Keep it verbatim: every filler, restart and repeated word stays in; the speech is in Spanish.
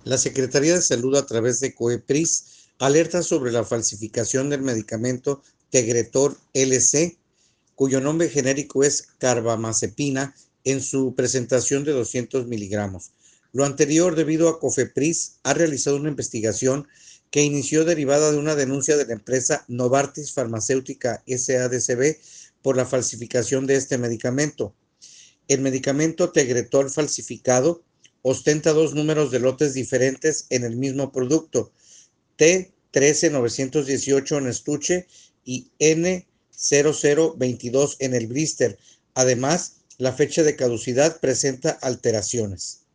La Secretaría de Salud, a través de COEPRIS, alerta sobre la falsificación del medicamento Tegretor L C, cuyo nombre genérico es carbamazepina, en su presentación de doscientos miligramos. Lo anterior debido a COFEPRIS ha realizado una investigación que inició derivada de una denuncia de la empresa Novartis Farmacéutica S A D C B por la falsificación de este medicamento. El medicamento Tegretol falsificado ostenta dos números de lotes diferentes en el mismo producto, T trece novecientos dieciocho en estuche y N cero cero veintidós en el blister. Además, la fecha de caducidad presenta alteraciones.